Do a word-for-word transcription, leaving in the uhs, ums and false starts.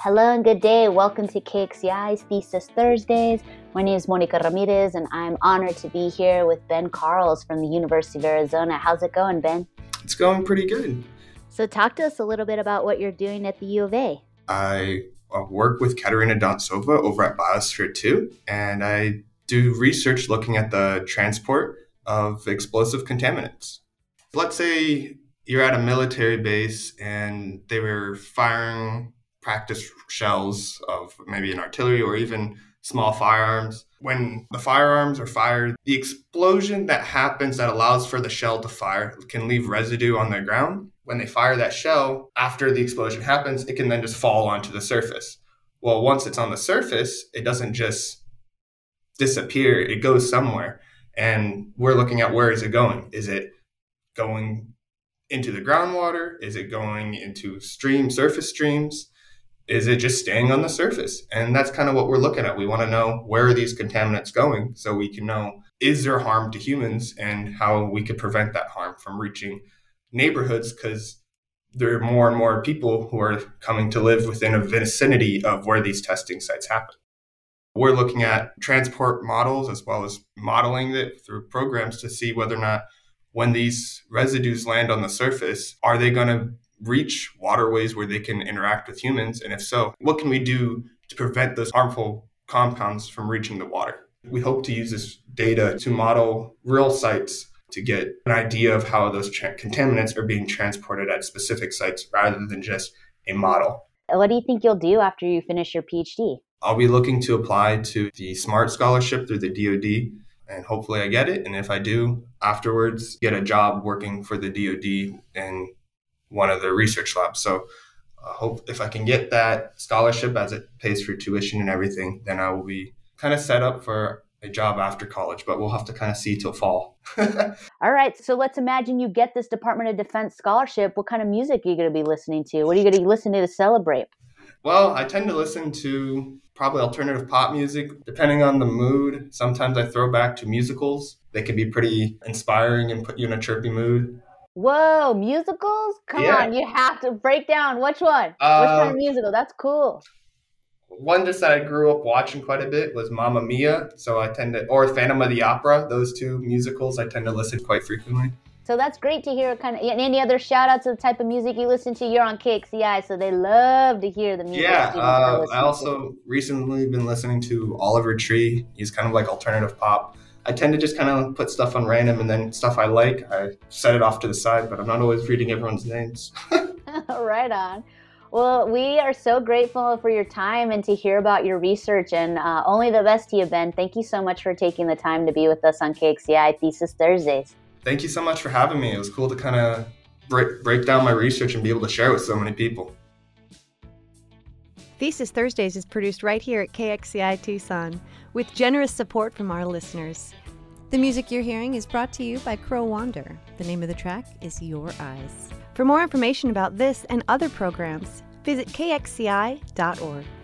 Hello and good day. Welcome to K X C I's Thesis Thursdays. My name is Monica Ramirez, and I'm honored to be here with Ben Carls from the University of Arizona. How's it going, Ben? It's going pretty good. So talk to us a little bit about what you're doing at the U of A. I uh, work with Katerina Dontsova over at Biosphere two, and I do research looking at the transport of explosive contaminants. Let's say you're at a military base and they were firing practice shells of maybe an artillery or even small firearms. When the firearms are fired, the explosion that happens that allows for the shell to fire can leave residue on the ground. When they fire that shell, after the explosion happens, it can then just fall onto the surface. Well, once it's on the surface, it doesn't just disappear, it goes somewhere. And we're looking at where is it going? Is it going into the groundwater? Is it going into stream, surface streams? Is it just staying on the surface? And that's kind of what we're looking at. We want to know where are these contaminants going so we can know, is there harm to humans and how we could prevent that harm from reaching neighborhoods, because there are more and more people who are coming to live within a vicinity of where these testing sites happen. We're looking at transport models as well as modeling it through programs to see whether or not when these residues land on the surface, are they going to reach waterways where they can interact with humans? And if so, what can we do to prevent those harmful compounds from reaching the water? We hope to use this data to model real sites to get an idea of how those tra- contaminants are being transported at specific sites rather than just a model. What do you think you'll do after you finish your PhD? I'll be looking to apply to the SMART scholarship through the D O D, and hopefully I get it. And if I do, afterwards, get a job working for the D O D in one of the research labs. So I uh, hope if I can get that scholarship as it pays for tuition and everything, then I will be kind of set up for a job after college, but we'll have to kind of see till fall. All right. So let's imagine you get this Department of Defense scholarship. What kind of music are you going to be listening to? What are you going to be listening to to celebrate? Well, I tend to listen to probably alternative pop music, depending on the mood. Sometimes I throw back to musicals. They can be pretty inspiring and put you in a chirpy mood. Whoa, musicals? Come Yeah. on, you have to break down. Which one? Uh, Which kind of musical? That's cool. One just that I grew up watching quite a bit was Mamma Mia. So I tend to, or Phantom of the Opera, those two musicals I tend to listen quite frequently. So that's great to hear. Kind of any other shout out to the type of music you listen to? You're on K X C I, so they love to hear the music. Yeah, uh, I to. also recently been listening to Oliver Tree. He's kind of like alternative pop. I tend to just kind of put stuff on random, and then stuff I like, I set it off to the side, but I'm not always reading everyone's names. Right on. Well, we are so grateful for your time and to hear about your research, and uh, only the best to you, Ben. Thank you so much for taking the time to be with us on K X C I Thesis Thursdays. Thank you so much for having me. It was cool to kind of break, break down my research and be able to share with so many people. Thesis Thursdays is produced right here at K X C I Tucson with generous support from our listeners. The music you're hearing is brought to you by Crow Wander. The name of the track is Your Eyes. For more information about this and other programs, visit K X C I dot org.